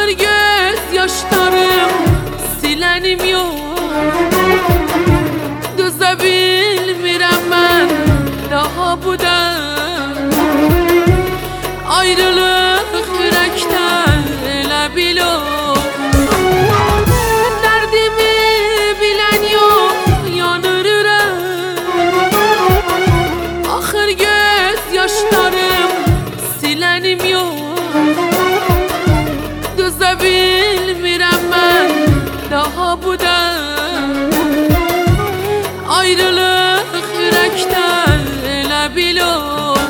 Axır göz yaşlarım silənim yox, dözə bilmirəm mən daha bu dəm. Ayrılıq ürəkdən elə bil yox, dərdimi bilən yox, yanır ürək. Axır göz yaşlarım silənim yox, dözə bilmirəm mən daha bu dəm. Ayrılıq ürəkdən elə bil yox.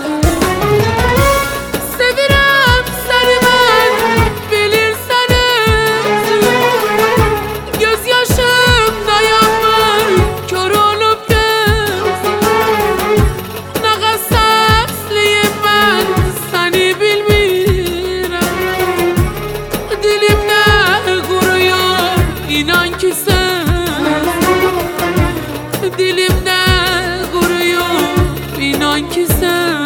Sevirəm səni mən, bilirsən özün. Göz yaşım dayanmır, kör olub gözüm. Nə qəsəsliyim mən, səni bilmirəm. Dilimdə quruyur, inan ki sən. Dilimdə quruyur, inan ki sən.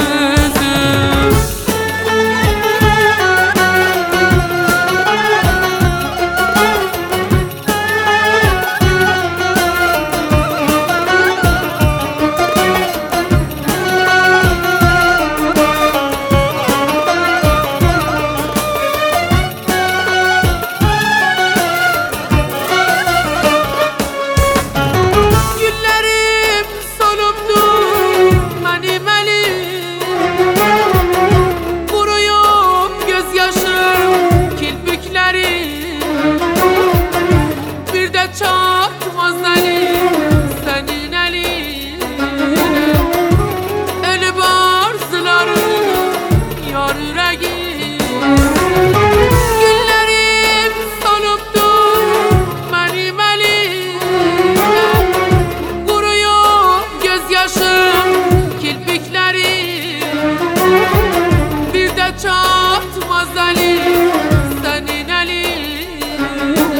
Çatmaz əlim sənin əlinə, ölüb arzularım yar ürəyim. Günlərim solubdur mənim əlimə, quruyub göz yaşım kirpiklərim. Bir də çatmaz əlim sənin əlinə,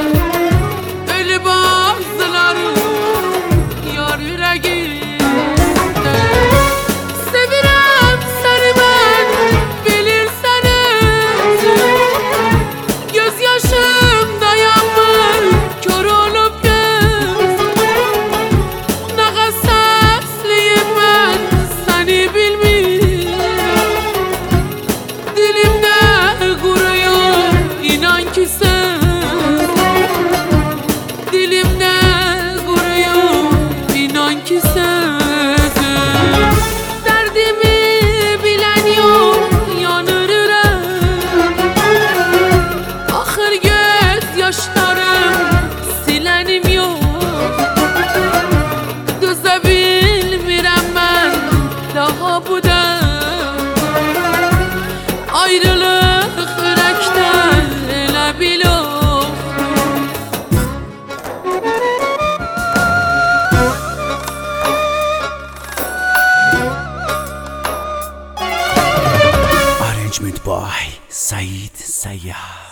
yar ürəyimdə. Sevirəm səni mən, bilirsən özün. Göz yaşım dayanmır, kör olub gözüm. Nə qəsəsliyim mən, səni bilmirəm. Dilimdə quruyur, inan ki sən. Dilimdə ki sözüm. Dərdimi bilən yox, yanır ürək. Axır göz yaşlarım silənim yox, dözə bilmirəm mən daha bu dəm. Ayrılıq ürəkdən elə bil yox. Arrangement by Said Sayyad.